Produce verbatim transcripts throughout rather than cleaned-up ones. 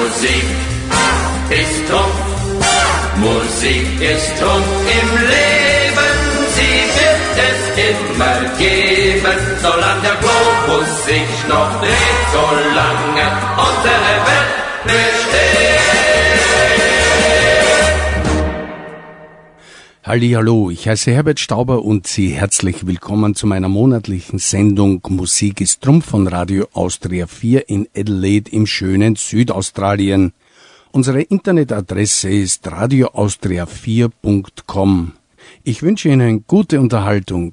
Musik ist Trumpf, Musik ist Trumpf im Leben, sie wird es immer geben, solange der Globus sich noch dreht, solange unsere Welt besteht. Hallihallo, ich heiße Herbert Stauber und Sie herzlich willkommen zu meiner monatlichen Sendung Musik ist Trumpf von Radio Austria vier in Adelaide im schönen Südaustralien. Unsere Internetadresse ist radio austria vier punkt com. Ich wünsche Ihnen gute Unterhaltung.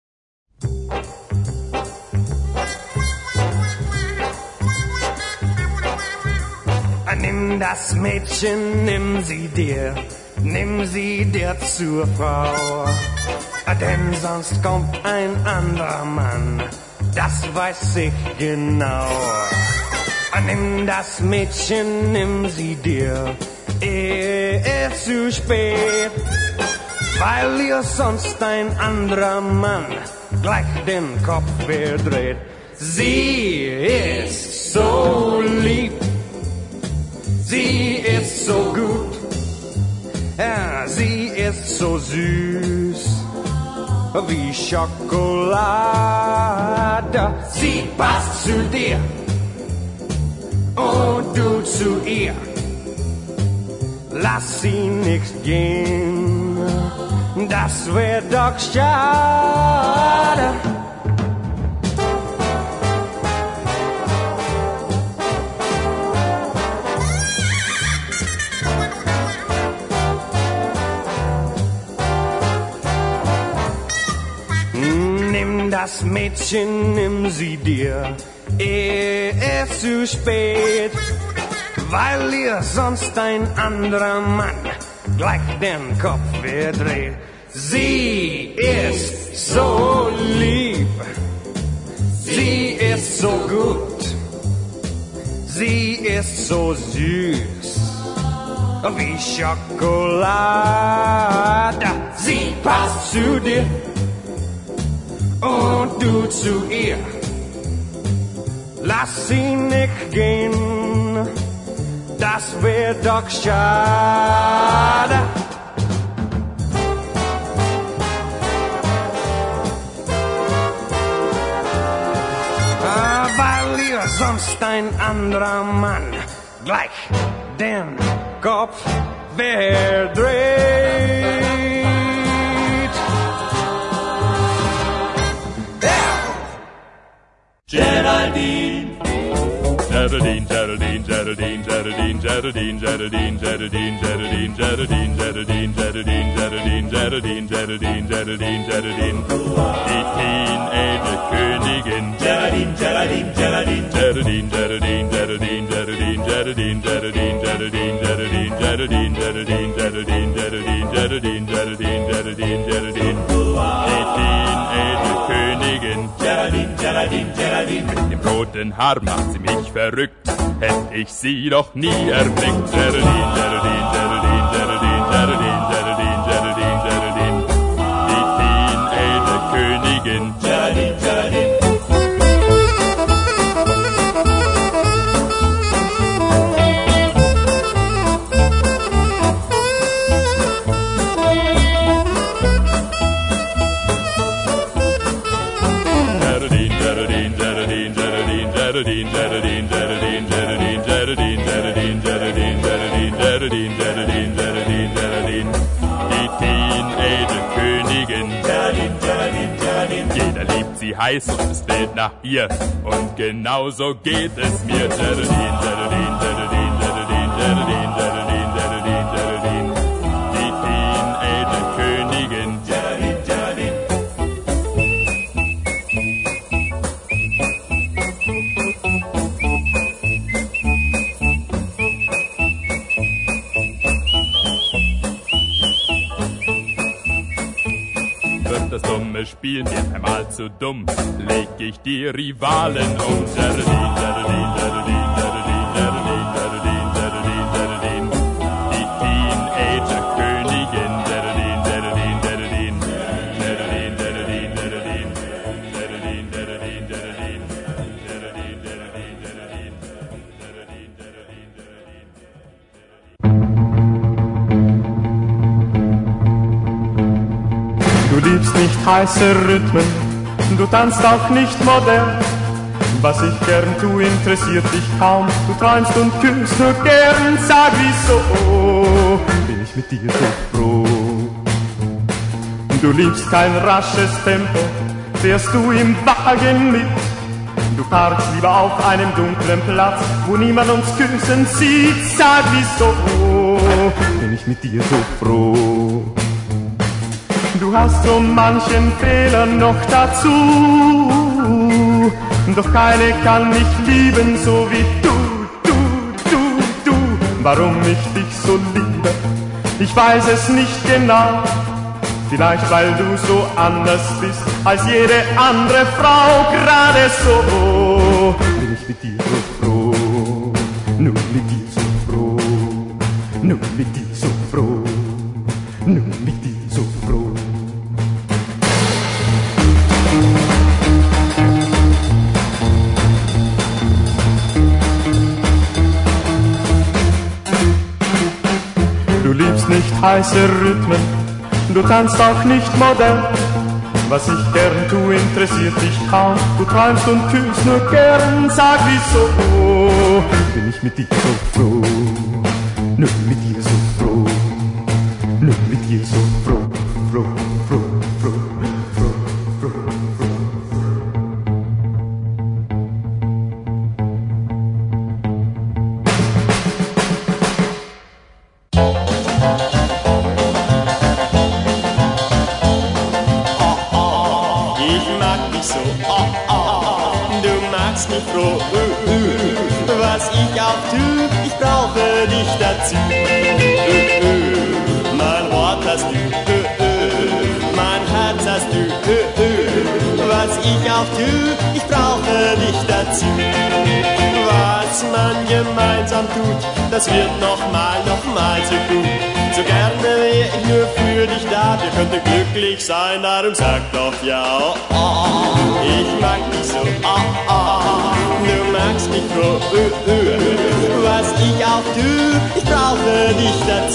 Nimm das Mädchen, nimm sie dir, nimm sie dir zur Frau, denn sonst kommt ein anderer Mann, das weiß ich genau. Nimm das Mädchen, nimm sie dir, ehe es zu spät, weil ihr sonst ein anderer Mann gleich den Kopf verdreht. Sie ist so lieb, sie ist so gut, ja, sie ist so süß wie Schokolade. Sie passt zu dir und du zu ihr. Lass sie nicht gehen, das wär doch schade. Das Mädchen, nimm sie dir, ehe es zu spät, weil ihr sonst ein anderer Mann gleich den Kopf verdreht. Sie ist so lieb, sie ist so gut, sie ist so süß wie Schokolade. Sie passt zu dir und du zu ihr. Lass sie nicht gehen, das wär doch schade. Ah, weil ihr sonst ein anderer Mann gleich den Kopf verdreht. Geraldine, Geraldine, Geraldine, Geraldine, Geraldine, Geraldine, Geraldine, Geraldine, Geraldine, Geraldine, Geraldine, Geraldine, Geraldine, Geraldine, Geraldine, Geraldine, Geraldine, die Teenager-Königin. Geraldine, Geraldine, Geraldine, Geraldine, Geraldine, Geraldine, Geraldine, Geraldine, Geraldine, Geraldine, Geraldine, Geraldine, Geraldine, Geraldine, Geraldine, Geraldine, Geraldine, Geraldine, Geraldine, die Teenager-Königin. Geraldine, Geraldine, Geraldine, mit dem roten Haar macht sie mich verrückt, hätt ich sie doch nie erblickt. Geraldine, Geraldine, Geraldine, Geraldine, Geraldine, Geraldine, Geraldine, Geraldine, die Teenager-Königin. Geraldine, Geraldine. Geraldine, Geraldine, Geraldine, Geraldine, Geraldine, Geraldine, Geraldine, Geraldine, Geraldine, Geraldine, Geraldine, Geraldine, die Teenager-Königin. Geraldine, Geraldine, Geraldine, jeder liebt sie heiß und es fehlt nach ihr und genauso geht es mir. Geraldine, Geraldine, Geraldine, Geraldine, Geraldine, Geraldine, Geraldine, Geraldine, die Teenager-Königin. Geraldine, Geraldine. Das dumme Spiel mir einmal zu dumm, leg ich die Rivalen um. Geraldine, Geraldine, Geraldine, Geraldine, Geraldine, Geraldine, Geraldine, Geraldine, die Teenager-Königin. Geraldine, Geraldine, Geraldine, Geraldine, Geraldine, Geraldine, Geraldine, Geraldine, Geraldine, Geraldine, Geraldine, Geraldine, Geraldine, Geraldine, Geraldine, Geraldine. liebst nicht heiße Rhythmen, du tanzt auch nicht modern. Was ich gern tu, interessiert dich kaum. Du träumst und küsst nur gern. Sag wieso, bin ich mit dir so froh. Du liebst kein rasches Tempo, fährst du im Wagen mit. Du parkst lieber auf einem dunklen Platz, wo niemand uns küssen sieht. Sag wieso, bin ich mit dir so froh. Du hast so manchen Fehler noch dazu, doch keine kann mich lieben so wie du, du, du, du. Warum ich dich so liebe, ich weiß es nicht genau. Vielleicht weil du so anders bist als jede andere Frau. Gerade so bin ich mit dir so froh, nur mit dir so froh, nur mit dir so froh, nur mit dir so froh. Du liebst nicht heiße Rhythmen, du tanzt auch nicht modern. Was ich gern tu, interessiert dich kaum. Du träumst und küsst nur gern. Sag wieso, bin ich mit dir so froh, nur mit dir so froh, nur mit dir so froh, froh, froh, froh, froh, froh, froh. Mich froh, uh, uh, was ich auch tu, ich brauche dich dazu. Uh, uh, mein Wort hast du, uh, uh, mein Herz hast du, uh, uh, was ich auch tu, ich brauche dich dazu. Was man gemeinsam tut, das wird nochmal, nochmal so gut. So gerne wär ich nur für dich da, wir könnten glücklich sein, darum sag doch ja. Oh, oh. Ich mag dich so, oh, oh. Du magst mich froh, uh, uh. Was ich auch tu, ich brauche dich dazu.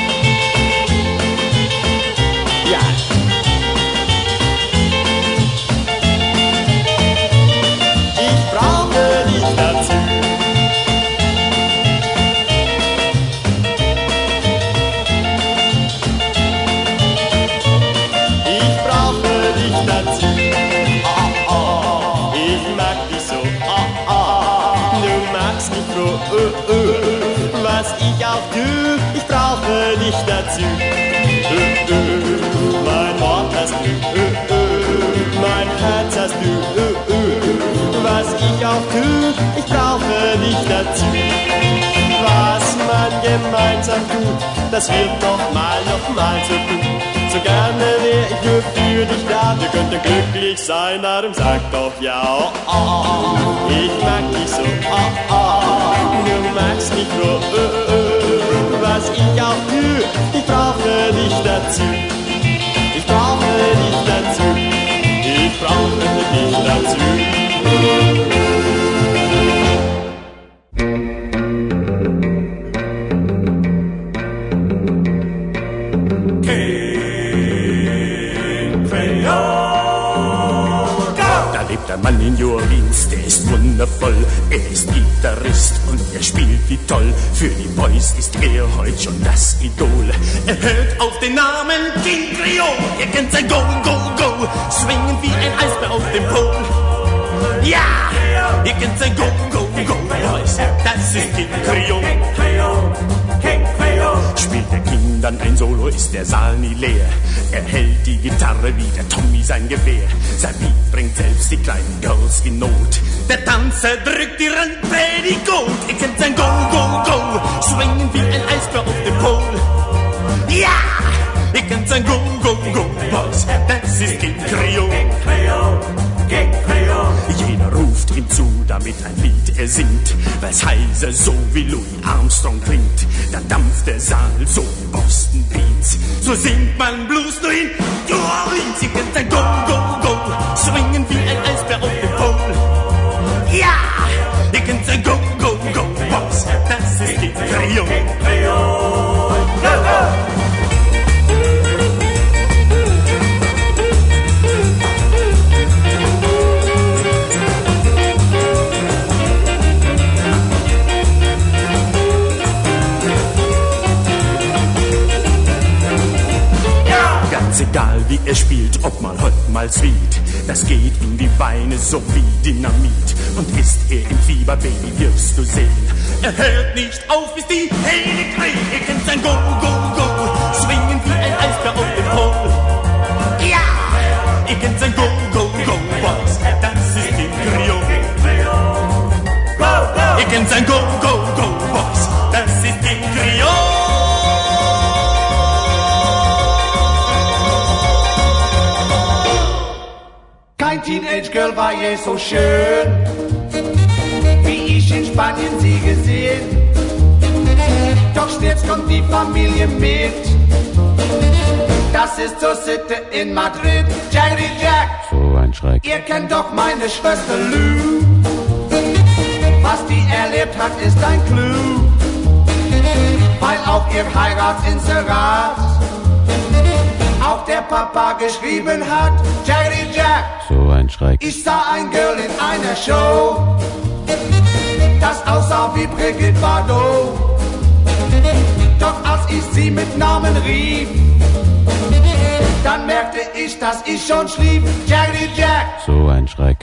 Ja. Ich brauche dich dazu. Uh, uh, was ich auch tu, ich brauche dich dazu. Uh, uh, mein Wort hast du, uh, uh, mein Herz hast du, uh, uh, was ich auch tu, ich brauche dich dazu. Was man gemeinsam tut, das wird noch mal, noch mal so gut. So gerne wär ich nur für dich da, wir könnten glücklich sein, darum sag doch ja. Oh, oh. Ich mag dich so, oh, oh. Du magst mich nur, uh, uh. Was ich auch tu, ich brauche dich dazu. Ich brauche dich dazu. Ich brauche dich dazu. Der Mann in New Orleans, der ist wundervoll. Er ist Gitarrist und er spielt wie toll. Für die Boys ist er heute schon das Idol. Er hört auf den Namen King Creole. Er kennt sein Go, Go, Go, schwingen wie ein Eisbär auf dem Pol. Ja, er kennt sein Go, Go, Go, Boys. Das ist King Creole. Spielt der King dann ein Solo, ist der Saal nie leer. Er hält die Gitarre wie der Tommy sein Gewehr. Sein Beat bringt selbst die kleinen Girls in Not. Der Tanzer drückt ihren Petticoat. Er kennt sein Go, Go, Go, schwingen wie ein Eisbär auf dem Pol. Ja, er kennt sein Go, Go, Go, Boys. Das ist King Creole. Jeder ruft ihm zu, damit ein Lied er singt, weil's heiser so wie Louis Armstrong klingt. Dann dampft der Saal so wie Boston Beats. So singt man Blues nur in New Orleans. Sie kennt ein Go, Go, Go, schwingen wie ein Eisbär auf dem Pol. Ja, ihr kennt ein Go, Go, Go, Boys. Das ist King Creole. spielt, ob man heute mal sieht. Das geht in die Beine so wie Dynamit. Und ist er im Fieber, Baby, wirst du sehen. Er hört nicht auf, bis die Hähne krähen. Er kennt sein Go, Go, Go, schwingen wie ein Eisbär auf dem Pol. Ja! Er kennt sein Go, Go, Go, Boys, das ist im Trio. Er kennt sein Go, Go, Go, Boys, das ist im Trio. Kein Teenage-Girl war je so schön, wie ich in Spanien sie gesehen. Doch jetzt kommt die Familie mit, das ist zur Sitte in Madrid. Jaggedy Jack, so ein Schreck. Ihr kennt doch meine Schwester Lou. Was die erlebt hat, ist ein Clou, weil auf ihr Heiratsinserat auch der Papa geschrieben hat. Jaggedy Jack, so ein Schreck. Ich sah ein Girl in einer Show, das aussah wie Brigitte Bardot. Doch als ich sie mit Namen rief, dann merkte ich, dass ich schon schlief. Jaggedy Jack, so ein Schreck.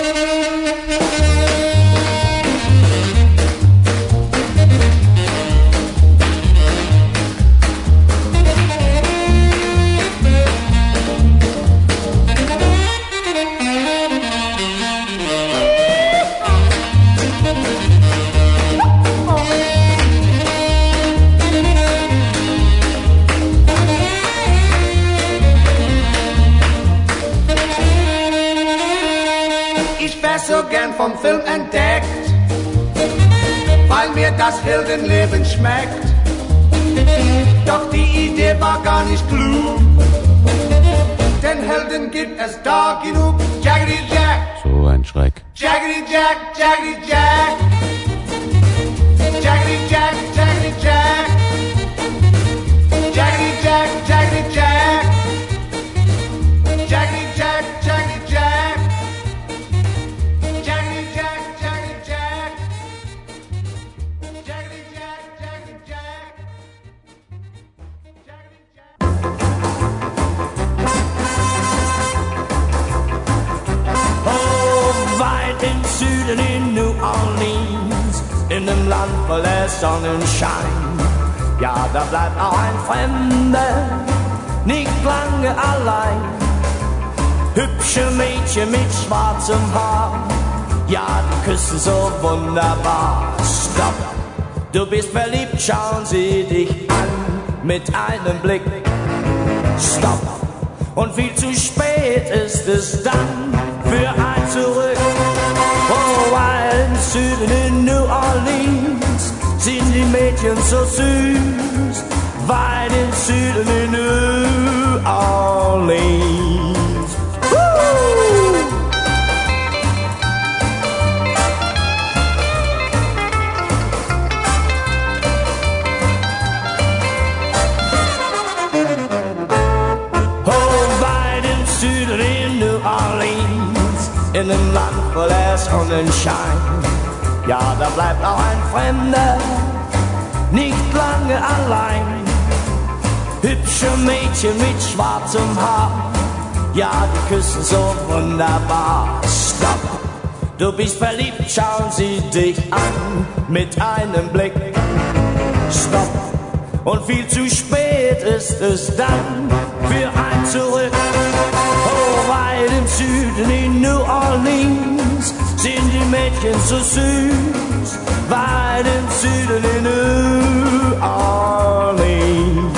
So gern vom Film entdeckt, weil mir das Heldenleben schmeckt. Doch die Idee war gar nicht klug, denn Helden gibt es da genug. Jaggedy Jack, so ein Schreck. Jaggedy Jack, Jaggedy Jack, Jaggedy Jack, Jaggedy Jack, Jaggedy Jack, Jaggedy Jack, Jaggedy Jack, Jaggedy Jack. Süden in New Orleans, in dem Land voller Sonnenschein. Ja, da bleibt auch ein Fremder nicht lange allein. Hübsche Mädchen mit schwarzem Haar, ja, die küssen so wunderbar. Stopp, du bist verliebt, schauen sie dich an mit einem Blick. Stopp, und viel zu spät ist es dann für ein Zurück. Oh, weil im Süden in New Orleans sind die Mädchen so süß, weil im Süden in New Orleans. Woo! Oh, weil im Süden in New Orleans, in einem Land voller Sonnenschein. Ja, da bleibt auch ein Fremder nicht lange allein. Hübsche Mädchen mit schwarzem Haar, ja, die küssen so wunderbar. Stopp, du bist verliebt, schauen sie dich an mit einem Blick. Stopp, und viel zu spät ist es dann für ein Zurück. Oh, weit im Süden in New Orleans sind die Mädchen so süß, weit im Süden in New Orleans.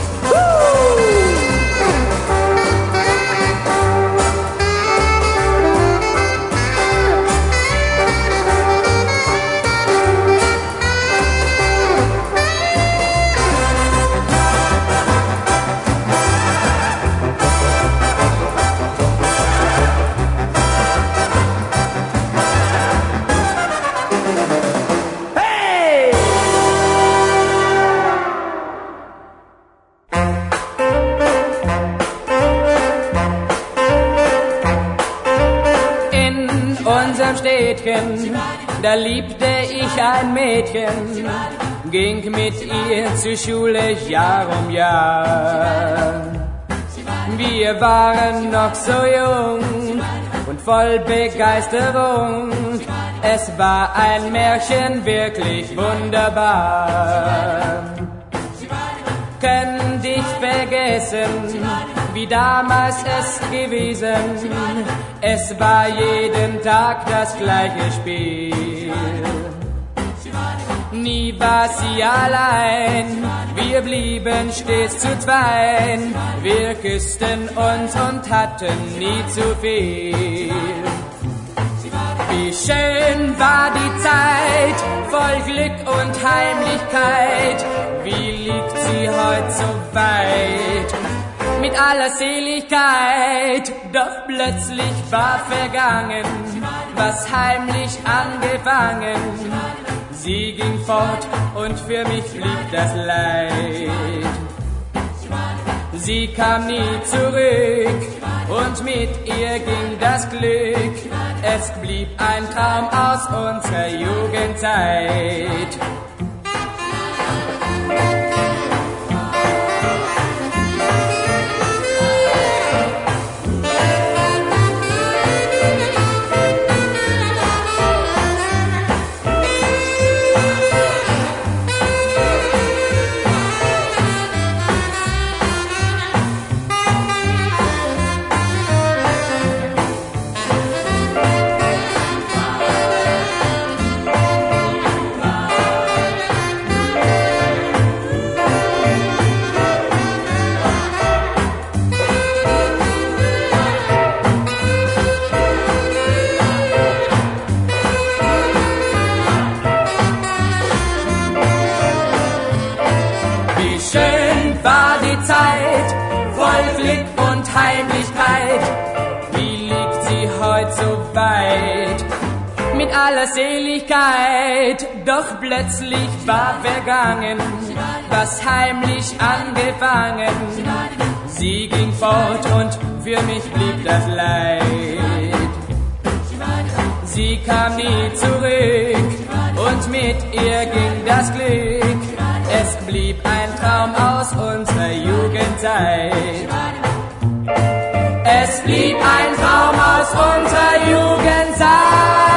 Da liebte ich ein Mädchen, ging mit ihr zur Schule Jahr um Jahr. Wir waren noch so jung und voll Begeisterung. Es war ein Märchen wirklich wunderbar. Können dich vergessen, wie damals es gewesen. Es war jeden Tag das gleiche Spiel. Nie war sie allein, wir blieben stets zu zweit. Wir küssten uns und hatten nie zu viel. Wie schön war die Zeit, voll Glück und Heimlichkeit. Wie liegt sie heute so weit, mit aller Seligkeit. Doch plötzlich war vergangen, was heimlich angefangen. Sie ging fort und für mich blieb das Leid. Sie kam nie zurück und mit ihr ging das Glück. Es blieb ein Traum aus unserer Jugendzeit. Mit aller Seligkeit, doch plötzlich war vergangen, was heimlich angefangen. Sie ging fort und für mich blieb das Leid. Sie kam nie zurück und mit ihr ging das Glück. Es blieb ein Traum aus unserer Jugendzeit. Es blieb ein Traum aus unserer Jugendzeit.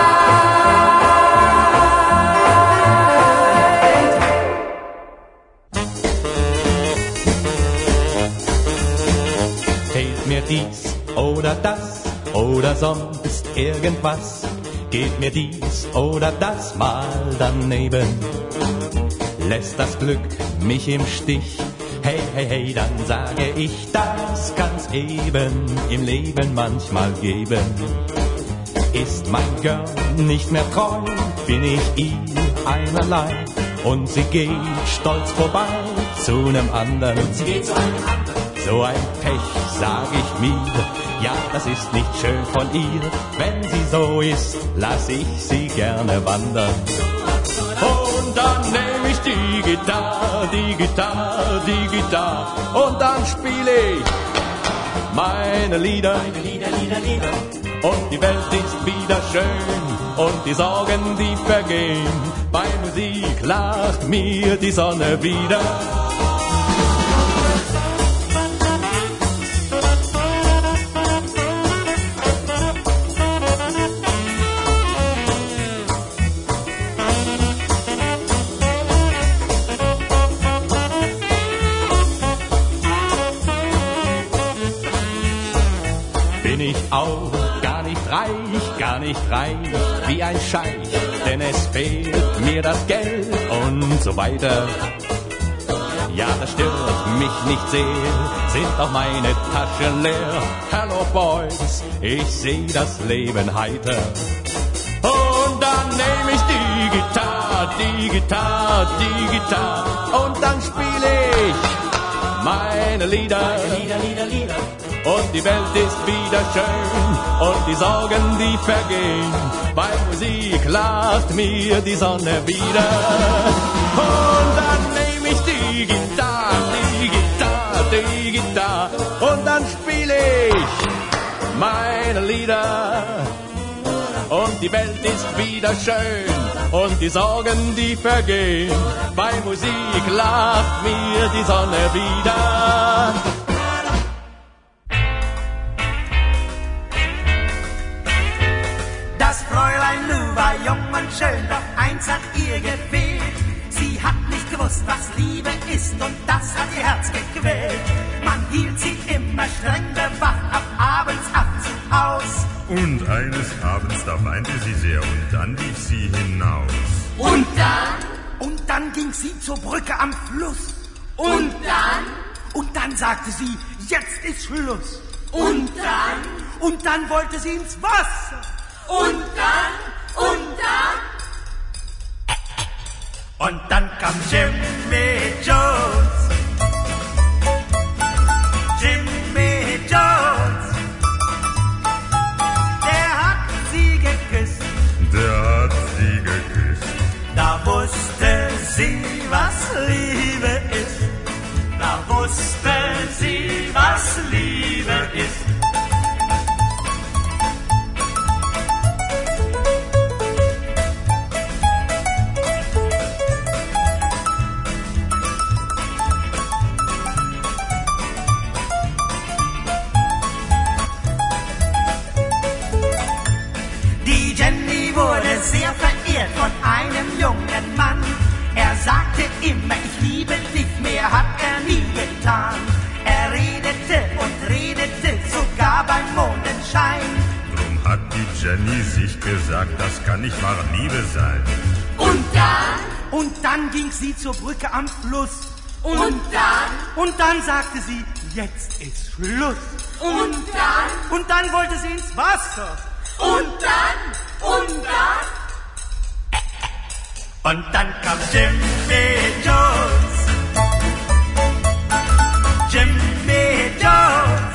Fehlt mir dies oder das oder sonst irgendwas, geht mir dies oder das mal daneben, lässt das Glück mich im Stich. Hey, hey, hey, dann sage ich, das kann's eben im Leben manchmal geben. Ist mein Girl nicht mehr treu, bin ich ihr einerlei. Und sie geht stolz vorbei zu nem anderen. Sie geht zu einem anderen. So ein Pech, sag ich mir, ja, das ist nicht schön von ihr. Wenn sie so ist, lass ich sie gerne wandern. Und dann nehm ich die Gitarre, die Gitarre, die Gitarre und dann spiele ich meine Lieder, meine Lieder, Lieder, Lieder. Und die Welt ist wieder schön und die Sorgen, die vergehen. Bei Musik lacht mir die Sonne wieder. Ich auch gar nicht reich, gar nicht reich wie ein Scheich, denn es fehlt mir das Geld und so weiter. Ja, das stört mich nicht sehr, sind auch meine Taschen leer. Hello Boys, ich seh das Leben heiter. Und dann nehm ich die Gitarre, die Gitarre, die Gitarre und dann spiele ich meine Lieder, Lieder, Lieder, Lieder. Und die Welt ist wieder schön und die Sorgen, die vergehen. Bei Musik lacht mir die Sonne wieder. Und dann nehm ich die Gitarre, die Gitarre, die Gitarre und dann spiele ich meine Lieder. Und die Welt ist wieder schön und die Sorgen, die vergehen. Bei Musik lacht mir die Sonne wieder. war jung und schön, doch eins hat ihr gefehlt. Sie hat nicht gewusst, was Liebe ist, und das hat ihr Herz gequält. Man hielt sie immer streng bewacht, ab abends ab zum Haus. Und eines Abends, da weinte sie sehr, und dann lief sie hinaus. Und dann? Und dann ging sie zur Brücke am Fluss. Und dann? Und dann sagte sie, jetzt ist Schluss. Und dann? Und dann wollte sie ins Wasser. Und dann? Und dann? Und dann kam Jimmy Jones. Jimmy Jones. Der hat sie geküsst. Der hat sie geküsst. Da wusste sie, was Liebe ist. Da wusste sie, was Liebe ist. Sehr verehrt von einem jungen Mann. Er sagte immer, ich liebe dich, mehr hat er nie getan. Er redete und redete, sogar beim Mondenschein. Drum hat die Jenny sich gesagt, das kann nicht wahre Liebe sein. Und dann? Und dann ging sie zur Brücke am Fluss. Und dann? Und dann sagte sie, jetzt ist Schluss. Und dann? Und dann wollte sie ins Wasser. Und dann? Und dann? Und dann kam Jimmy Jones. Jimmy Jones.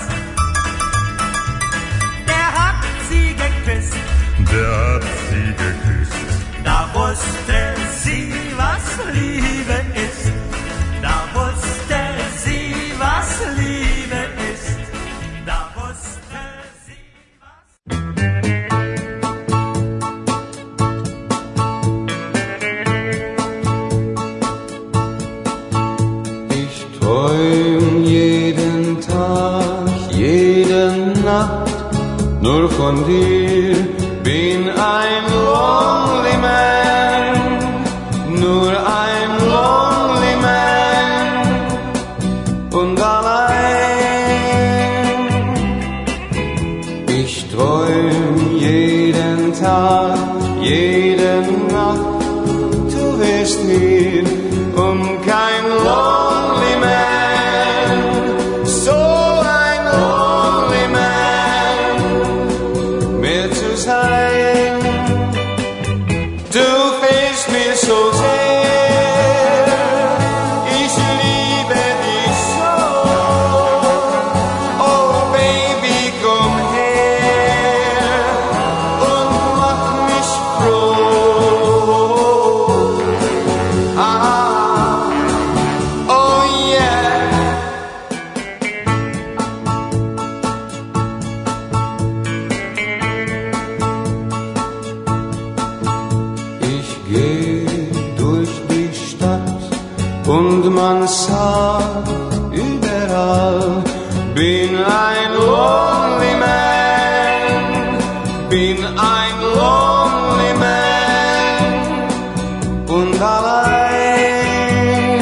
Der hat sie geküsst. Der hat sie geküsst. Da wusste sie, was Liebe ist. Da wusste sie, was Liebe ist. Da wusste sie, was... Träum jeden Tag, jede Nacht nur von dir, bin ein lonely man, nur ein lonely man und allein. Ich träum jeden Tag, jede Nacht, du wärst mir und kein lonely man, so ein lonely man mehr zu sein. Du fehlst mir so sehr, ich liebe dich so. Oh Baby, komm her und mach mich froh. Ah, oh yeah. Ich geh durch die Stadt und man sagt überall, bin ein lonely man, bin ein lonely man und allein.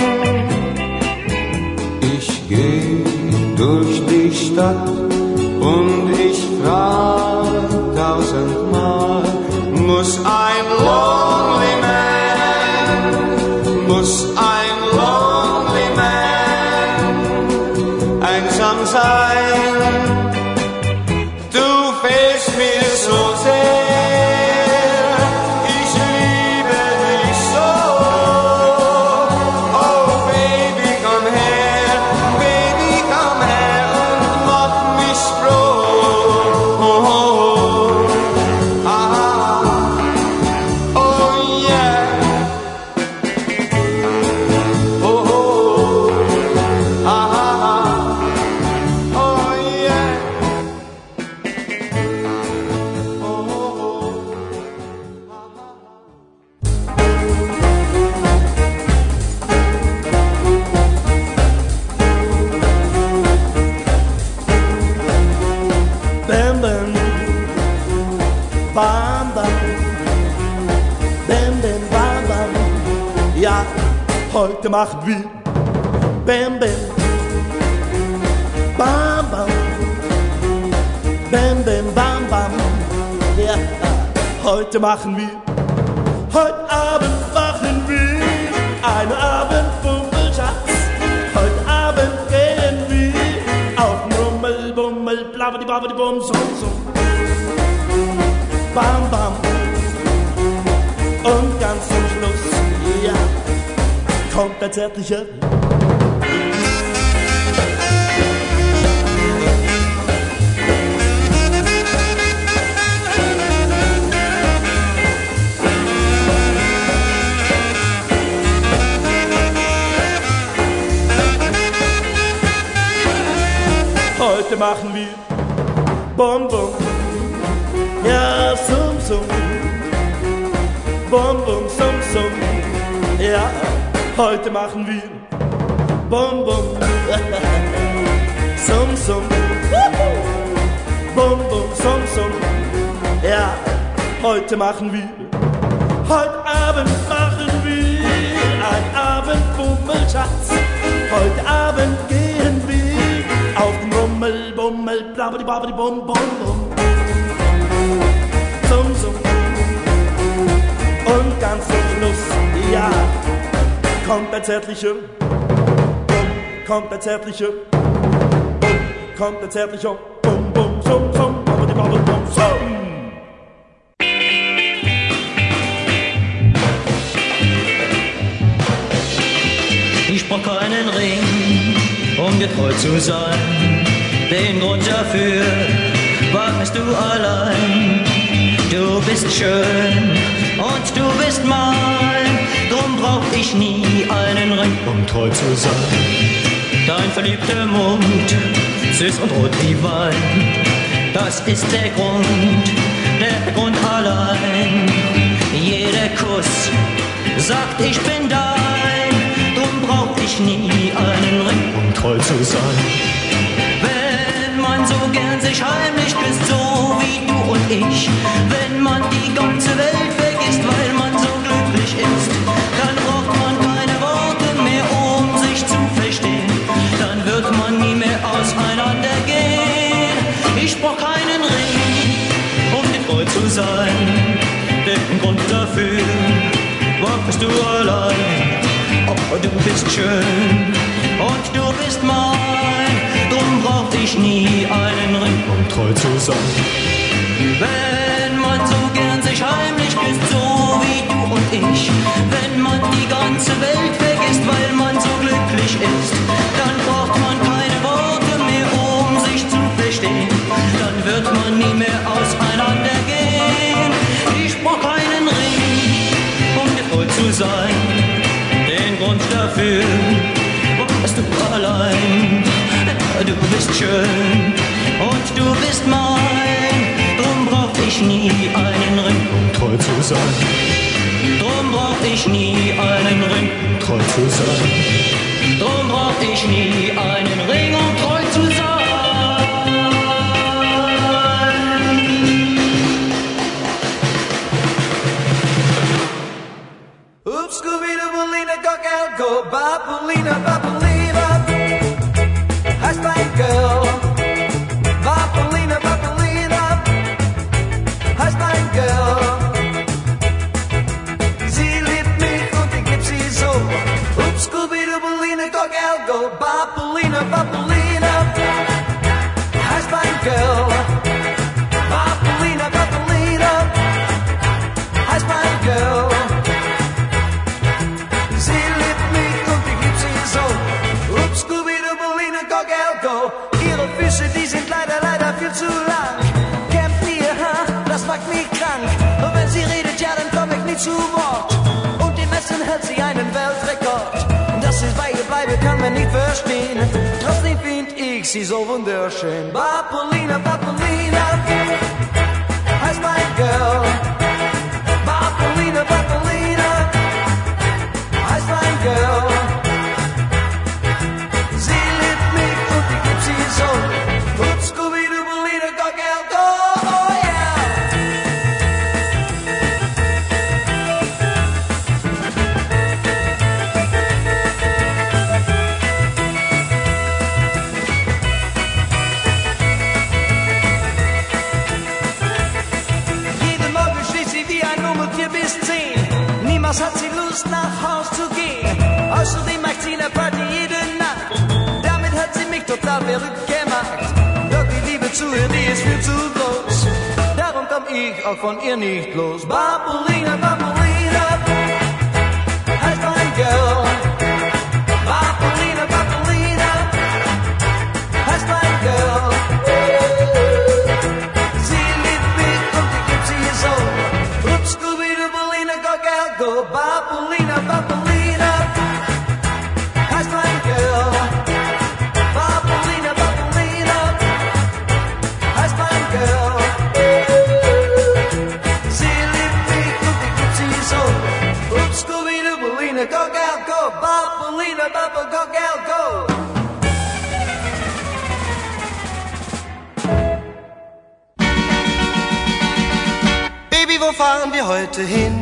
Ich geh durch die Stadt und ich frag tausendmal, muss ein lonely man, muss ein lonely man einsam sein. Du fehlst mir so sehr, ich liebe dich so. Oh Baby, komm her, Baby, komm her und mach mich froh. Oh, ah, oh yeah. Oh, ah, oh heute machen wir Bam Bam, Bam Bam, Bam Bam, Bam Bam. Ja, heute machen wir, heute Abend machen wir einen Abendbummelschatz. Heute Abend gehen wir auf den Rummel, Bummel, blabberdi, babberdi, bum, sum, sum. Bam Bam. Und ganz zum Schluss, ja, kommt der zärtliche. Heute machen wir Bum Bum, ja, Sum Sum, Bum Bum, Sum Sum, ja, heute machen wir Bum Bum, Sum Sum, Bum Bum, Sum Sum, ja, heute machen wir, heute Abend machen wir ein Abendbummelschatz, heute Abend gehen wir auf den Rummel, Bummel, blabberi, babberi, bum, bum, bum. Sum, sum. Und ganz zum Schluss, ja, kommt der zärtliche, bum, kommt der zärtliche, bum, kommt der zärtliche, bum, bum, sum, sum, babberi, babberi, bum, sum. Ich brauch keinen Ring, um dir treu zu sein. Den Grund dafür weißt du allein. Du bist schön und du bist mein. Drum brauch ich nie einen Ring, um treu zu sein. Dein verliebter Mund, süß und rot wie Wein. Das ist der Grund, der Grund allein. Jeder Kuss sagt, ich bin dein. Drum brauch ich nie einen Ring, um treu zu sein. Wenn man so gern sich heimlich küsst, so wie du und ich, wenn man die ganze Welt vergisst, weil man so glücklich ist, dann braucht man keine Worte mehr, um sich zu verstehen. Dann wird man nie mehr auseinandergehen. Ich brauch keinen Ring, um dir treu zu sein. Den Grund dafür brauchst du allein. Oh, du bist schön und du bist mein. Drum brauch ich nie einen Ring, um treu zu sein. Wenn man so gern sich heimlich küsst, so wie du und ich, wenn man die ganze Welt vergisst, weil man so glücklich ist, dann braucht man keine Worte mehr, um sich zu verstehen. Dann wird man nie mehr auseinandergehen. Ich brauch keinen Ring, um dir treu zu sein. Den Grund dafür warst du allein. Du bist schön und du bist mein. Drum brauch ich nie einen Ring, um treu zu sein. Drum brauch ich nie einen Ring, um treu zu sein. Drum brauch ich nie einen Ring, um treu zu sein. Oops, Scooby-Doo-Belina, Go, Bop-Belina, Bop-Belina. Heißt mein Girl. Bop-Belina, Bop-Belina. Heißt mein Girl. Sie liebt mich und ich lieb sie so. Oops, Scooby-Doo-Belina, Go, Bop-Belina, Bop-Belina. Heißt mein Girl. Bop-Belina, Bop-Belina. Heißt mein Girl. Ihre Füße, die sind leider, leider viel zu lang. Kämpft ihr Haar, das macht mich krank. Und wenn sie redet, ja, dann komm ich nicht zu Wort. Und im Essen hält sie einen Weltrekord. Dass sie bei ihr bleibe, kann man nicht verstehen. Trotzdem find ich sie so wunderschön. Bop-Belina, Bop-Belina, heißt mein Girl. Bop-Belina, Bop-Belina, heißt mein Girl. So, oops, Scooby-Doo-Belina, go, girl, go, oh yeah. total verrückt gemacht. Doch die Liebe zu ihr, die ist viel zu groß. Darum komm ich auch von ihr nicht los. Bambolina, Bambolina, heißt mein Girl. Bambolina, Bambolina, heißt mein Girl. Sie liebt mich und ich lieb sie so. Ups, Scooby-Doo-Bolina, go, girl, go. Bambolina, Bambolina, heißt mein Girl. Bambolina, Bambolina, heißt mein Girl. Sie liebt mich und ich lieb sie so. Ups, Scooby-Doo-Bolina, go, girl, go. Bambolina, Bambolina, go, girl, go. Baby, wo fahren wir heute hin?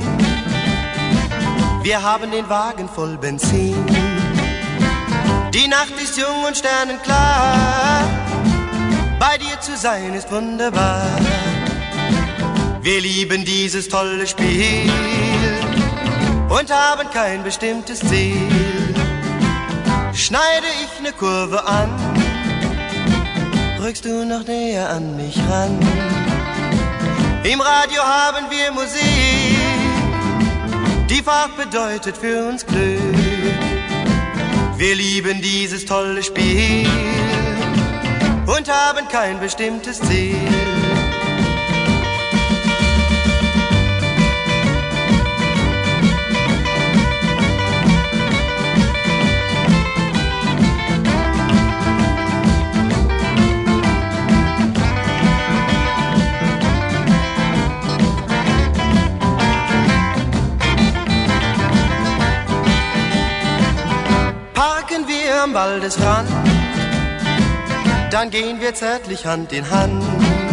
Wir haben den Wagen voll Benzin. Die Nacht ist jung und sternenklar. Bei dir zu sein ist wunderbar. Wir lieben dieses tolle Spiel und haben kein bestimmtes Ziel. Schneide ich ne Kurve an, rückst du noch näher an mich ran. Im Radio haben wir Musik, die Fahrt bedeutet für uns Glück. Wir lieben dieses tolle Spiel und haben kein bestimmtes Ziel. Am Waldesrand, dann gehen wir zärtlich Hand in Hand.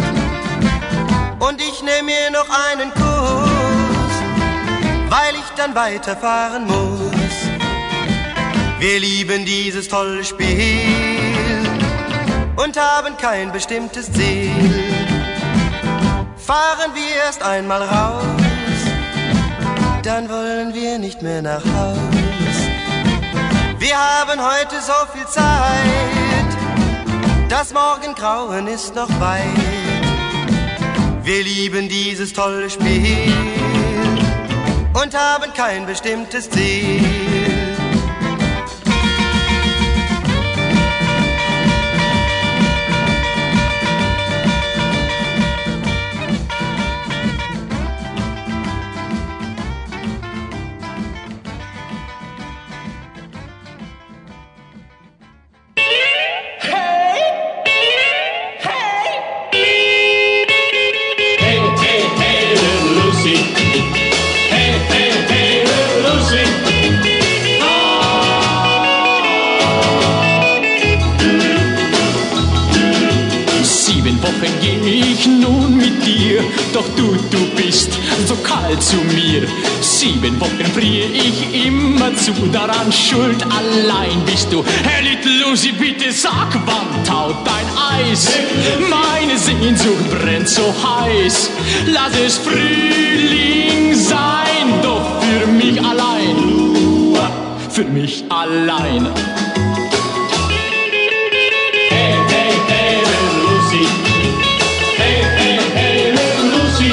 Und ich nehm mir noch einen Kuss, weil ich dann weiterfahren muss. Wir lieben dieses tolle Spiel und haben kein bestimmtes Ziel. Fahren wir erst einmal raus, dann wollen wir nicht mehr nach Haus. Wir haben heute so viel Zeit, das Morgengrauen ist noch weit. Wir lieben dieses tolle Spiel und haben kein bestimmtes Ziel. Doch du, du bist so kalt zu mir. Sieben Wochen friere ich immer zu, daran schuld allein bist du. Hey, Little Lucy, bitte sag, wann taut dein Eis? Meine Sehnsucht brennt so heiß. Lass es Frühling sein, doch für mich allein. Für mich allein. Hey, hey, hey, Little Lucy. Hey, hey, hey, Little Lucy.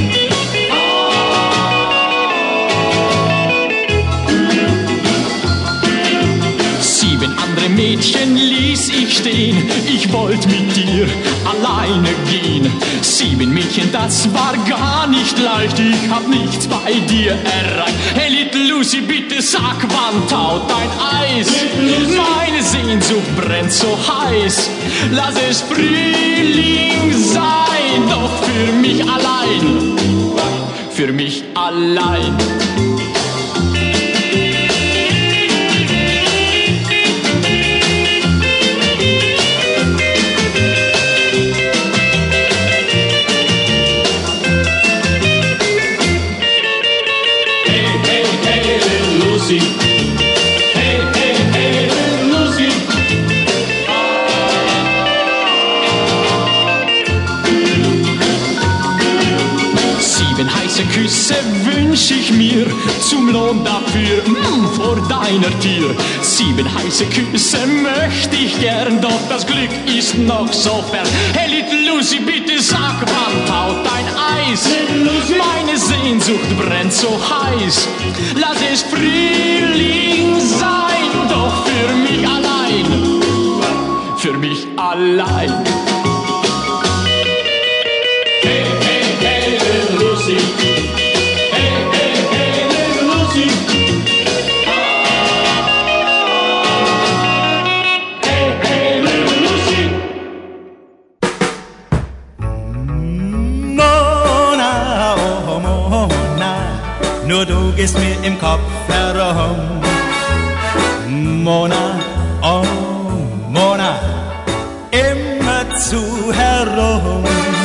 Sieben andere Mädchen ließ ich stehen, ich wollte mit dir alleine gehen. Sieben Mädchen, das war gar nicht leicht, ich hab nichts bei dir erreicht. Hey Little Lucy, bitte sag, wann taut dein Eis? Meine Sehnsucht brennt so heiß. Lass es Frühling sein, doch für mich allein. Für mich allein. Küsse wünsch wünsch ich mir zum Lohn dafür mm, vor deiner Tür. Sieben heiße Küsse möchte ich gern, doch das Glück ist noch so fern. Hey, Little Lucy, bitte sag, wann taut dein Eis? Meine Sehnsucht brennt so heiß. Lass es Frühling sein, doch für mich allein, für mich allein. Hey, hey, hey, Little Lucy. Hey, hey, hey, Little Lucy. Hey, hey, Little Lucy. Mona, oh Mona, nur du gehst mir im Kopf herum. Mona, oh Mona, immerzu herum.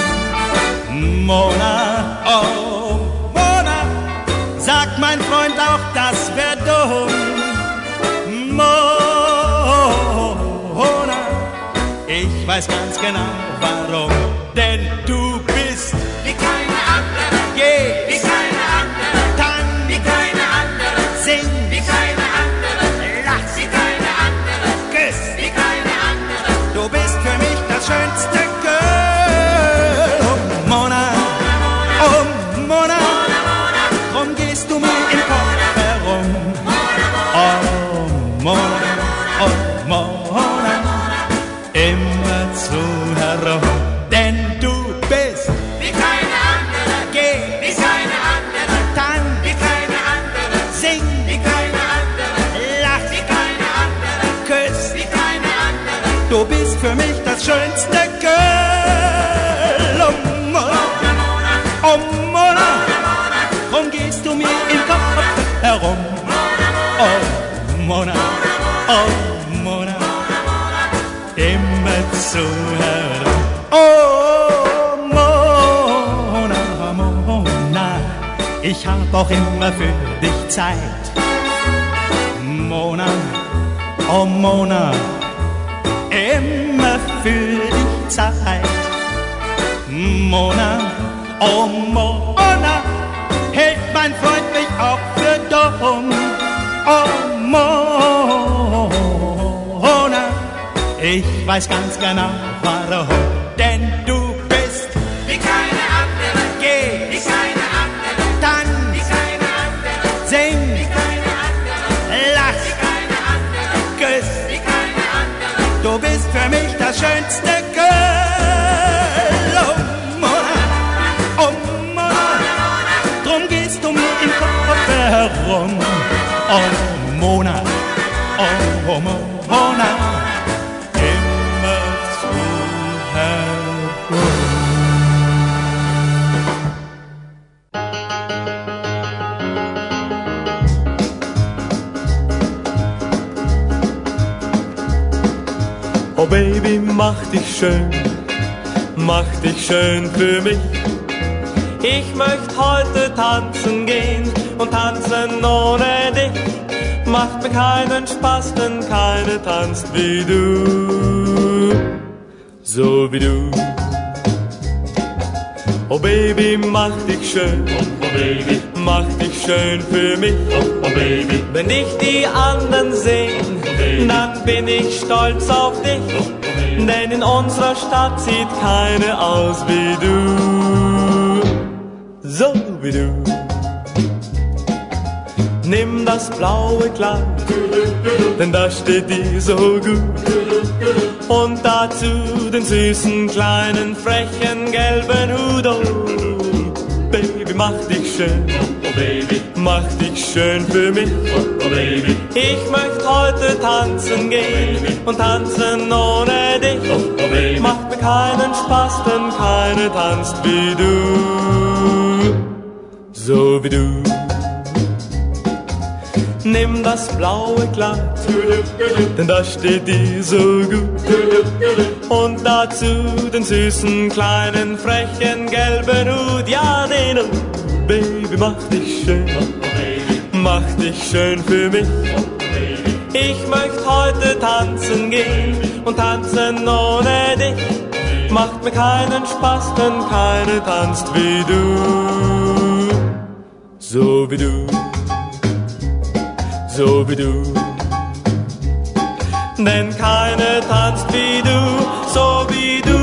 Mona, oh Mona, sagt mein Freund auch, das wär dumm. Mona, ich weiß ganz genau warum, denn du bist wie keine andere, geh wie keine andere, tanz wie keine andere, sing wie keine andere, lach wie keine andere, küss wie keine andere. Du bist für mich das schönste Girl. Oh Mona, oh Mona, drum gehst du mir im Kopf herum. Oh Mona, oh Mona, immerzu herum, denn du bist wie keine andere, geh wie keine andere, tanz wie keine andere, sing wie keine andere, lach wie keine andere, küss wie keine andere. Du bist für mich das schönste Girl. Oh Mona, oh Mona, drum gehst du mir im Kopf herum. Oh Mona, oh Mona, immerzu herum. Oh Mona, Mona, ich hab auch immer für dich Zeit. Mona, oh Mona, immer für dich Zeit. Mona, oh Mona, hält mein Freund mich auch für dumm. Oh Mona, ich weiß ganz genau warum, denn du bist wie keine andere, geh wie keine andere, tanz wie keine andere, sing wie keine andere, lach wie keine andere, küss wie keine andere. Du bist für mich das schönste Girl. Oh Mona, oh Mona, drum gehst du mir im Kopf herum. Oh Mona, oh Mona, immerzu herum. Oh Baby, mach dich schön, mach dich schön für mich. Ich möchte heute tanzen gehen und tanzen ohne dich. Macht mir keinen Spaß, denn keine tanzt wie du, so wie du. Oh Baby, mach dich schön, oh, oh Baby, mach dich schön für mich, oh, oh Baby. Wenn dich die anderen sehen, oh, dann bin ich stolz auf dich, oh, oh denn in unserer Stadt sieht keine aus wie du, so wie du. Nimm das blaue Kleid, denn das steht dir so gut. Und dazu den süßen, kleinen, frechen, gelben Hut. Oh, Baby, mach dich schön, oh, Baby, mach dich schön für mich, oh, Baby. Ich möchte heute tanzen gehen und tanzen ohne dich. Oh, oh, Baby. Macht mir keinen Spaß, denn keine tanzt wie du, so wie du. Nimm das blaue Kleid, denn das steht dir so gut. Und dazu den süßen, kleinen, frechen, gelben Hut. Ja, den Hut, Baby, mach dich schön, mach dich schön für mich. Ich möchte heute tanzen gehen und tanzen ohne dich. Macht mir keinen Spaß, denn keine tanzt wie du, so wie du, so wie du. Denn keine tanzt wie du, so wie du.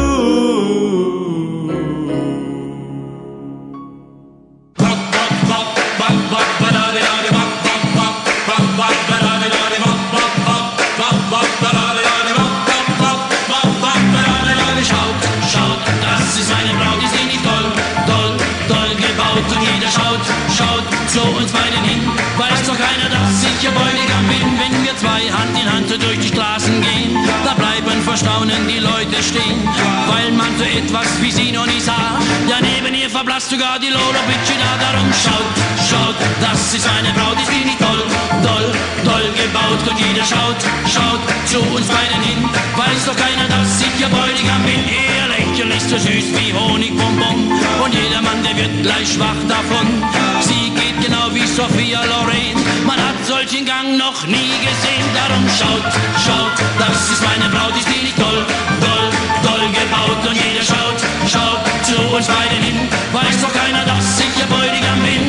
Durch die Straßen gehen, da bleiben vor Staunen die Leute stehen, weil man so etwas wie sie noch nie sah. Ja, neben ihr verblasst sogar die Lolo-Bitsche da. Darum schaut, schaut, das ist eine Braut, ist die nicht toll, toll, toll gebaut. Und jeder schaut, schaut zu uns beiden hin, weiß doch keiner, dass ich ihr Bräutigam bin. Ihr Lächeln ist so süß wie Honigbonbon und jeder Mann, der wird gleich schwach davon. Sie geht genau wie Sophia Loren, man hat solchen Gang noch nie gesehen. Darum schaut, schaut, das ist meine Braut, ist die nicht toll, toll, toll gebaut. Und jeder schaut, schaut zu uns beiden hin, weiß doch keiner, dass ich ihr Bräutigam bin.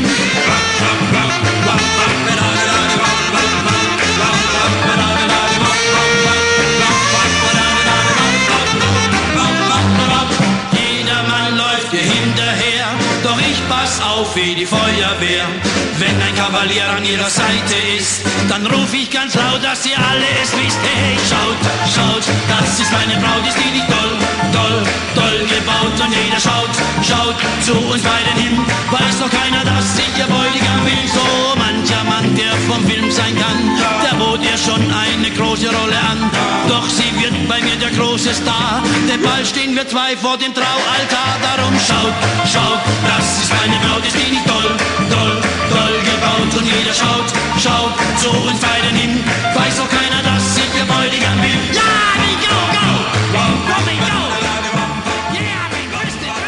Jeder Mann läuft ihr hinterher, doch ich pass auf wie die Feuerwehr. Wenn ein Kavalier an ihrer Seite ist, dann ruf ich ganz laut, dass ihr alle es wisst. Hey, schaut, schaut, das ist meine Braut, ist die nicht toll, toll, toll gebaut. Und jeder schaut, schaut zu uns beiden hin, weiß doch keiner, dass ich ihr Bräutigam bin. So mancher Mann, der vom Film sein kann, der bot ihr schon eine große Rolle an. Doch sie wird bei mir der große Star, denn bald stehen wir zwei vor dem Traualtar. Darum schaut, schaut, das ist meine Braut, ist die nicht toll, toll, toll gebaut. Und jeder schaut, schaut zu uns beiden hin, weiß doch keiner, dass ich ihr Bräutigam bin. Ja, we go, go, go, go, we go. Yeah, we go, ist der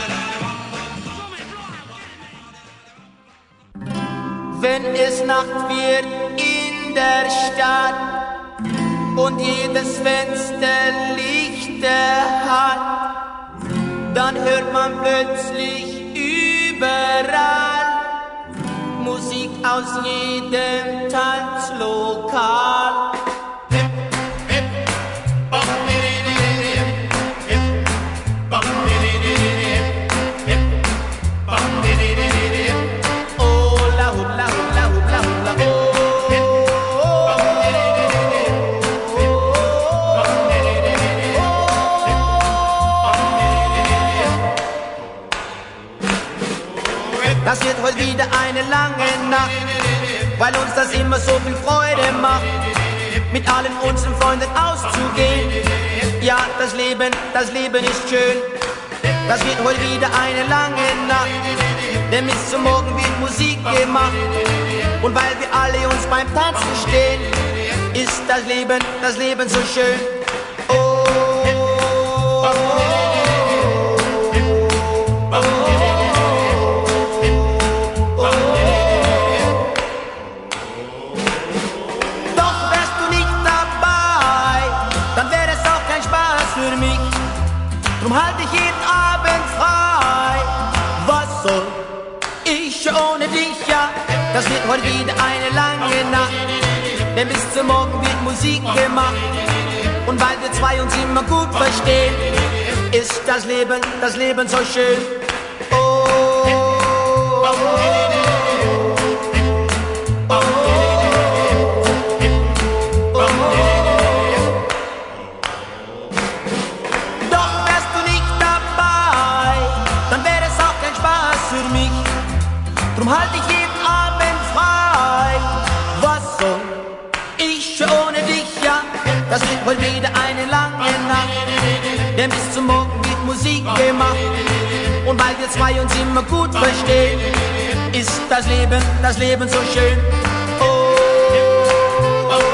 Größte. Wenn es Nacht wird in der Stadt und jedes Fenster Lichter hat, dann hört man plötzlich überall Musik aus jedem Tanzlokal. Das wird heute wieder eine lange Nacht, weil uns das immer so viel Freude macht, mit allen unseren Freunden auszugehen. Ja, das Leben, das Leben ist schön. Das wird heute wieder eine lange Nacht, denn bis zum Morgen wird Musik gemacht. Und weil wir alle uns beim Tanzen stehen, ist das Leben, das Leben so schön. Oh, oh, oh, oh. Drum halte ich jeden Abend frei. Was soll ich ohne dich, ja? Das wird heute wieder eine lange Nacht, denn bis zum Morgen wird Musik gemacht. Und weil wir zwei uns immer gut verstehen, ist das Leben, das Leben so schön. Oh, oh, oh, oh. Drum halte ich jeden Abend frei. Was soll ich ohne dich, ja? Das wird wohl wieder eine lange Nacht, denn bis zum Morgen wird Musik gemacht. Und weil wir zwei uns immer gut verstehen, ist das Leben, das Leben so schön. Oh, oh, oh, oh.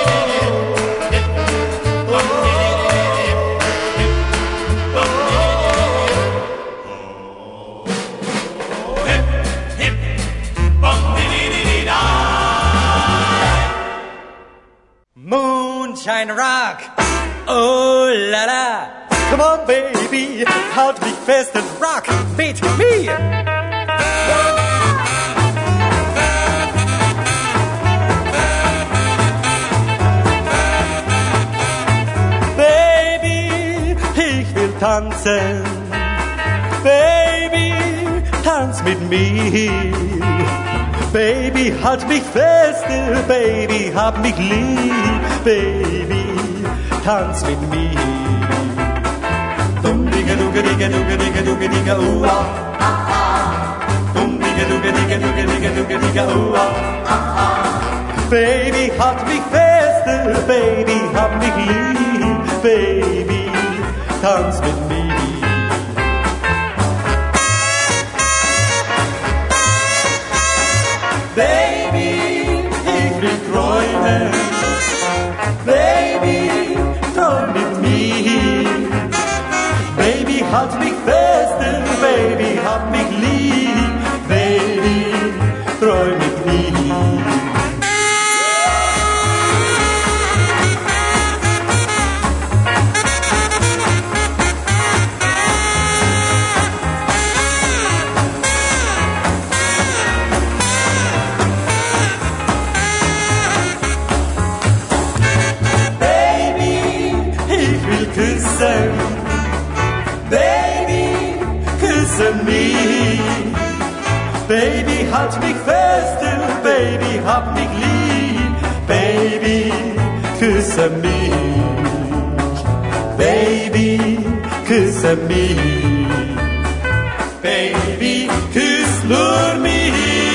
Moonshine Rock, oh la la. Come on baby, halt mich fest and rock with me. tanzen. Baby, tanz mit mir. Baby, halt mich fest, Baby, hab mich lieb. Baby, tanz mit mir. Dum digga dugga digga dugga digga dugga digga uh ah ah. Dum digga dugga digga dugga digga dugga digga uh ah ah. Baby, halt mich fest, Baby, hab mich lieb. Baby, tanz mit mir. Baby, ich will träumen. Baby, träum mit mir. Baby, halt mich fest, Baby, hab mich lieb. Baby, träum mit mir. Baby, küsse mich. Baby, halt mich fest, Baby, hab mich lieb. Baby, küsse mich. Baby, küsse mich. Baby, küss nur mich.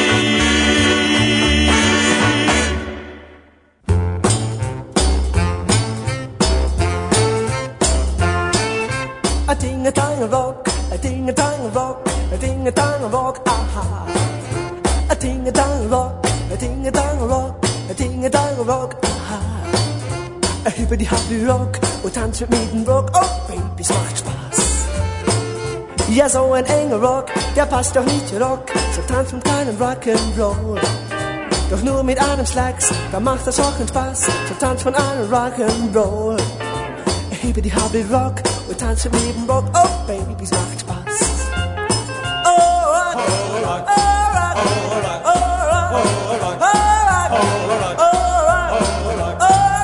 A ding a dang a rock, a ding a dang a rock, a ding a dang a rock, aha. A ding a dang a rock, a ding a dang a rock, a ding a dang a rock, aha. A hippity hoppity rock, und tanz mit mir den Rock, oh Baby, es macht Spaß. Ja, so ein enger Rock, der passt doch nicht zu Rock, so tanz mit keinem Rock'n'Roll. Doch nur mit einem Slacks, da macht das auch einen Spaß, so tanz von einem Rock'n'Roll. Hippity hoppity rock, und tanz mit dem Rock, oh Baby, es macht Spaß. Oh rock, oh rock, oh rock, oh rock, oh rock, oh rock, oh rock, oh rock, oh rock,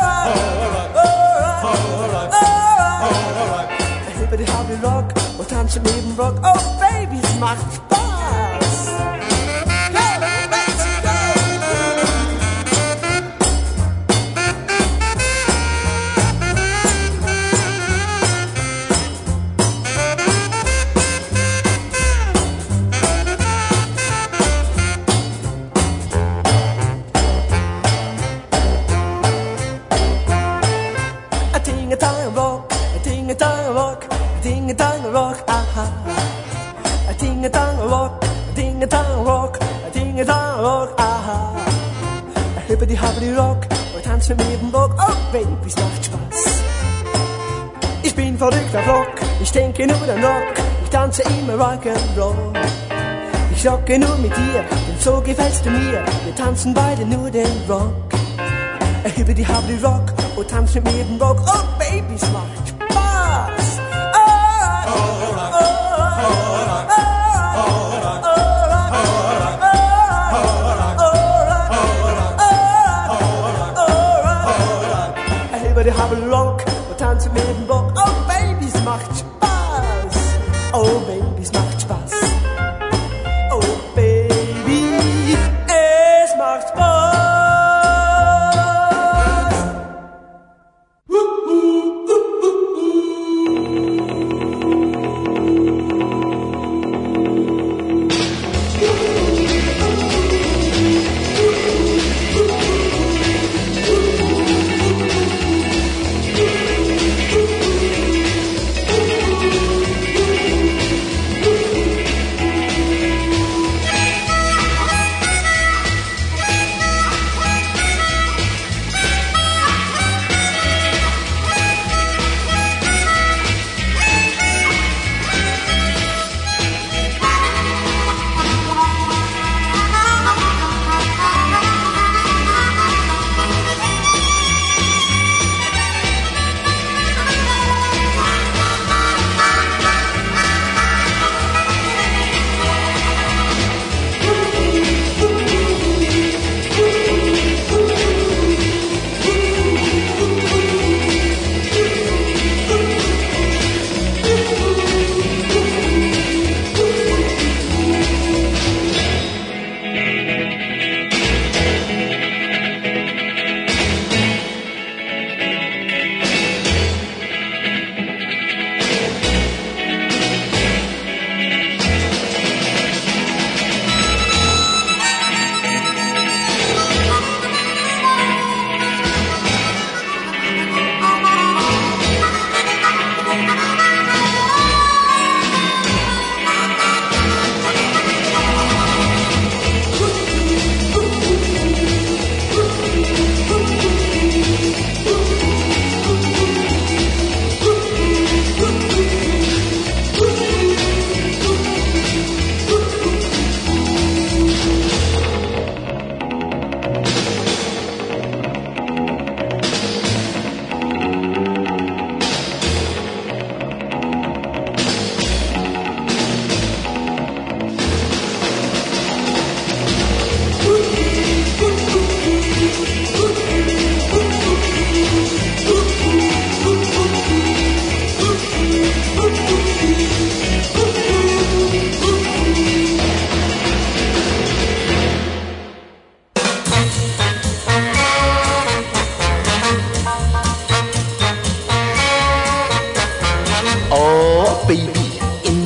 oh rock, oh rock. Hippity hoppity rock, und tanz mit dem Rock, oh Baby, es macht Spaß. Hippity hoppity rock, und tanz mit mir den Rock, oh Baby, es macht Spaß. Ich bin verrückt auf Rock, ich denke nur an Rock, ich tanze immer Rock'n'Roll. Ich rocke nur mit dir, denn so gefällst du mir, wir tanzen beide nur den Rock. Hippity hoppity rock, und tanz mit mir den Rock, oh Baby, es macht Spaß. Oh, oh, oh, oh, oh, oh. Hippity hoppity rock, und tanze mit dem Rock, oh Baby, es macht Spaß. Oh Baby, es macht Spaß. Oh Baby, es macht Spaß.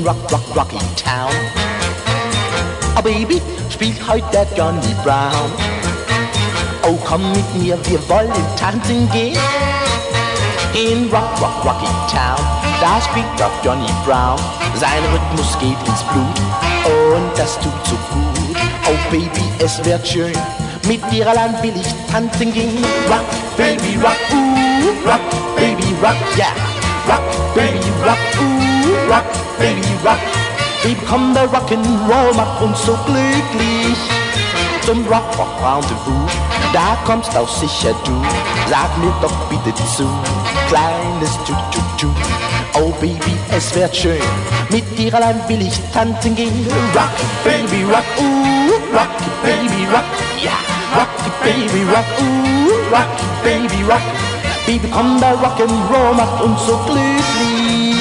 in Rock, Rock, Rocky Town. Oh Baby, spielt heute der Johnny Brown. Oh, komm mit mir, wir wollen tanzen gehen. In Rock, Rock, Rocky Town, da spielt doch Johnny Brown. Sein Rhythmus geht ins Blut und das tut so gut. Oh Baby, es wird schön, mit dir allein will ich tanzen gehen. Rock, Baby, rock, ooh, rock, Baby, rock, yeah. Rock, Baby, rock, ooh, rock, Baby, rock. Baby, komm, der Rock'n'Roll macht uns so glücklich. Zum Rock, Rock, Rendezvous, da kommst auch sicher du. Sag mir doch bitte zu, kleines Tut-Tut-Tut. Oh Baby, es wird schön, mit dir allein will ich tanzen gehen. Rock, Baby, rock, ooh, rock, Baby, rock, yeah. Rock, Baby, rock, ooh, rock, Baby, rock. Baby, komm, der Rock'n'Roll macht uns so glücklich.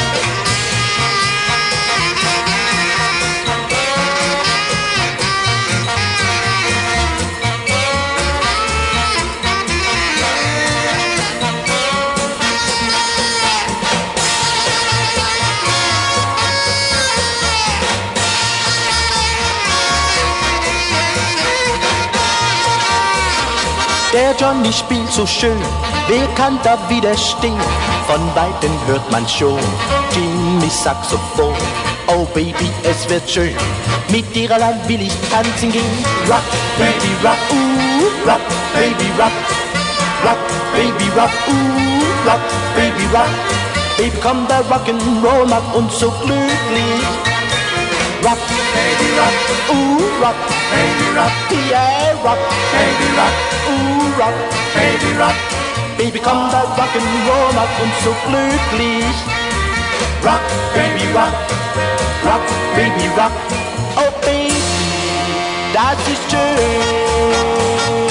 Der Johnny spielt so schön, wer kann da widerstehen? Von Weitem hört man schon Jimmys Saxophon. Oh Baby, es wird schön, mit dir allein will ich tanzen gehen. Rock, Baby, rock, ooh, rock, Baby, rock. Rock, Baby, rock, ooh, rock, Baby, rock. Baby, komm, der Rock'n'Roll macht uns so glücklich. Rock, Baby, rock, ooh, rock, Baby, rock, yeah, rock, Baby, rock, ooh, rock, Baby, rock. Baby, komm, der Rock'n'Roll macht uns so glücklich. Rock, Baby, rock, rock, Baby, rock. Oh Baby, das ist schön.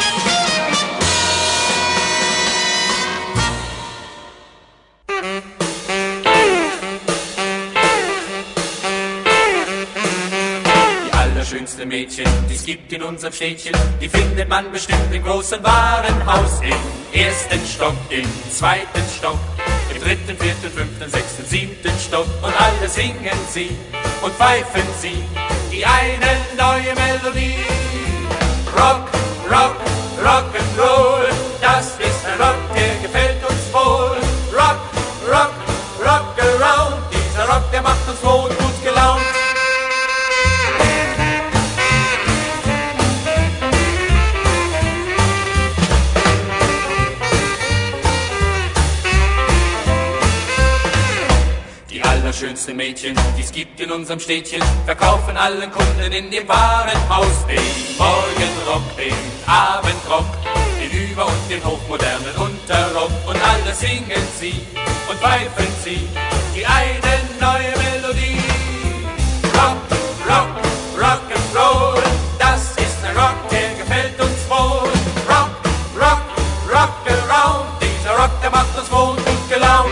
Schönste Mädchen, die es gibt in unserem Städtchen, die findet man bestimmt im großen Warenhaus. Im ersten Stock, im zweiten Stock, im dritten, vierten, fünften, sechsten, siebten Stock. Und alle singen sie und pfeifen sie die eine neue Melodie. Rock, Rock, Rock'n'Roll, das ist ein Rock, der gefällt uns wohl. Rock, Rock, Rock around, dieser Rock, der macht uns wohl gut gelaunt. Schönste Mädchen, die es gibt in unserem Städtchen, verkaufen allen Kunden in dem Warenhaus den Morgenrock, den Abendrock, den Über- und den hochmodernen Unterrock. Und alle singen sie und pfeifen sie die eine neue Melodie. Rock, Rock, Rock'n'Roll, das ist ein Rock, der gefällt uns wohl. Rock, Rock, Rock around, dieser Rock, der macht uns wohl gut gelaunt.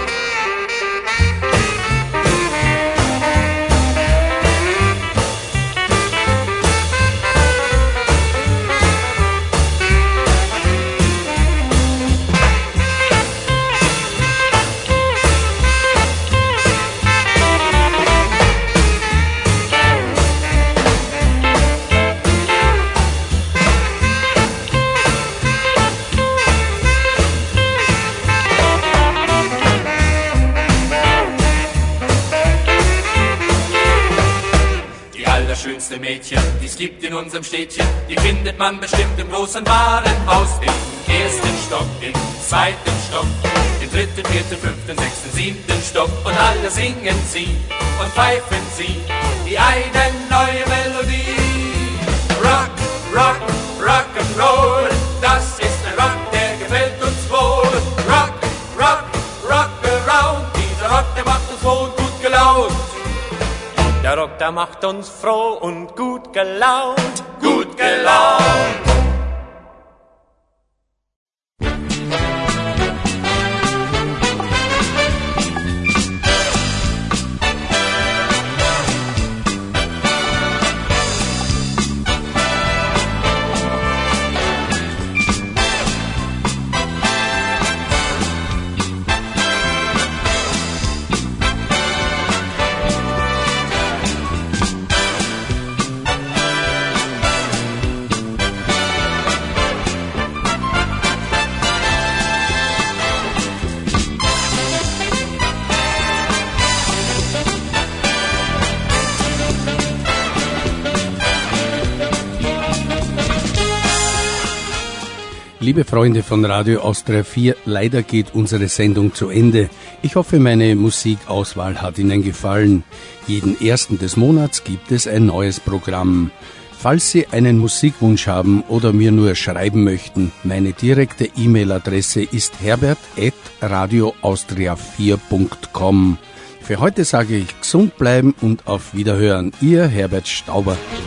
Schönste Mädchen, die es gibt in unserem Städtchen, die findet man bestimmt im großen Warenhaus. Im ersten Stock, im zweiten Stock, im dritten, vierten, fünften, sechsten, siebten Stock. Und alle singen sie und pfeifen sie die eine neue Melodie. Rock, Rock, Rock'n'Roll, das ist ein Rock, der gefällt uns wohl. Rock, Rock, Rock around, dieser Rock, der macht uns wohl gut gelaunt. Der Rock, der macht uns froh und gut gelaunt. Gut gelaunt. Liebe Freunde von Radio Austria vier, leider geht unsere Sendung zu Ende. Ich hoffe, meine Musikauswahl hat Ihnen gefallen. Jeden ersten des Monats gibt es ein neues Programm. Falls Sie einen Musikwunsch haben oder mir nur schreiben möchten, meine direkte E-Mail-Adresse ist herbert at radio austria vier punkt com. Für heute sage ich gesund bleiben und auf Wiederhören. Ihr Herbert Stauber.